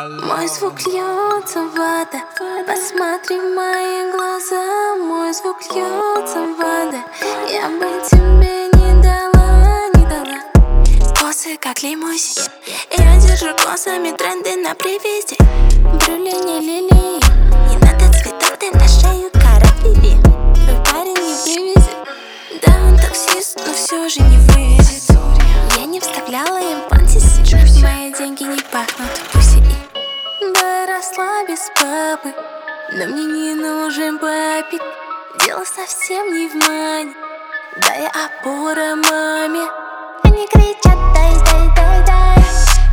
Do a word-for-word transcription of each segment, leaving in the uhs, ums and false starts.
Мой звук льется в вода. Посмотри в мои глаза. Мой звук льется в вода. Я бы тебе не дала, не дала. Косы как лимузин. Я держу косами тренды на привязи. Брюли не лилии. Не надо цветов, ты на шею карапиви. Твой парень не вывезет. Да, он таксист, но все же не вывезет. Я не вставляла им пантиси. Мои деньги не пахнут пуси. Да, росла без папы, но мне не нужен папик. Дело совсем не в мане. Да, я опора маме. Они кричат дай, дай, дай, дай.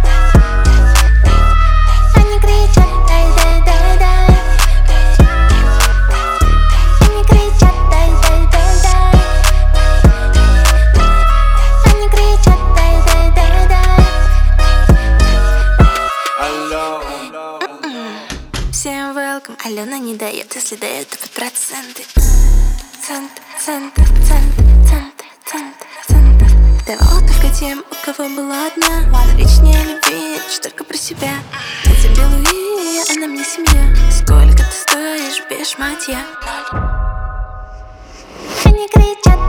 Они кричат дай, дай, дай, дай. Они кричат дай, дай, дай, дай. Они кричат дай, дай, дай, дай. Всем welcome. Алена не дает, если дает, то под проценты. Цент, цент, цент, цент, цент, цент. Давала только тем, у кого была одна. Речь не о любви, речь только про себя. Я тебе Луи, она мне семья. Сколько ты стоишь без шматья? Они кричат